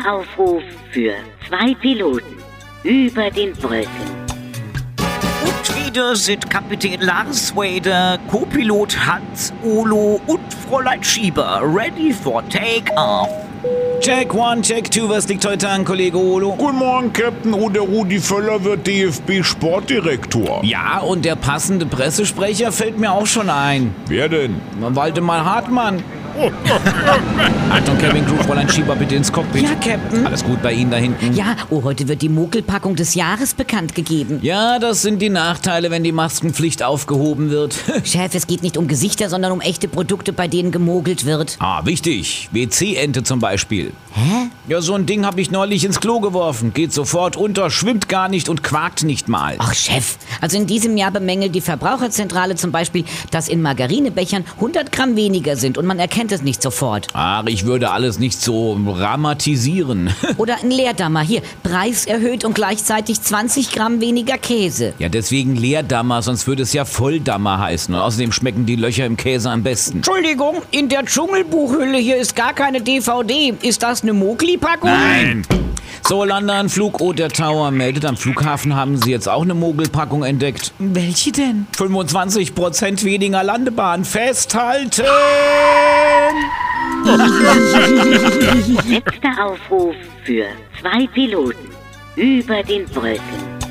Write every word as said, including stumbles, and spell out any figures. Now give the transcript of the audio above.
Letzter Aufruf für zwei Piloten über den Brücken. Und wieder sind Kapitän Lars Wader, Co-Pilot Hans Olo und Fräulein Schieber ready for take-off. Check one, check two, was liegt heute an, Kollege Olo? Guten Morgen, Captain. Und der Rudi Völler wird D F B-Sportdirektor. Ja, und der passende Pressesprecher fällt mir auch schon ein. Wer denn? Waldemar Hartmann. Achtung, Cabin Crew, Fräulein Schieber, bitte ins Cockpit. Ja, Captain. Alles gut bei Ihnen da hinten? Ja, oh, heute wird die Mogelpackung des Jahres bekannt gegeben. Ja, das sind die Nachteile, wenn die Maskenpflicht aufgehoben wird. Chef, es geht nicht um Gesichter, sondern um echte Produkte, bei denen gemogelt wird. Ah, wichtig. W C-Ente zum Beispiel. Hä? Ja, so ein Ding habe ich neulich ins Klo geworfen. Geht sofort unter, schwimmt gar nicht und quakt nicht mal. Ach, Chef, also in diesem Jahr bemängelt die Verbraucherzentrale zum Beispiel, dass in Margarinebechern hundert Gramm weniger sind und man erkennt es nicht sofort. Ach, ich würde alles nicht so dramatisieren. Oder ein Leerdammer, hier, Preis erhöht und gleichzeitig zwanzig Gramm weniger Käse. Ja, deswegen Leerdammer, sonst würde es ja Volldammer heißen. Und außerdem schmecken die Löcher im Käse am besten. Entschuldigung, in der Dschungelbuchhülle hier ist gar keine D V D. Ist das eine Mogli-Packung? Nein! So, Landeanflug, oh, der Tower meldet, am Flughafen haben sie jetzt auch eine Mogelpackung entdeckt. Welche denn? fünfundzwanzig Prozent weniger Landebahn. Festhalten! Letzter Aufruf für zwei Piloten über den Brücken.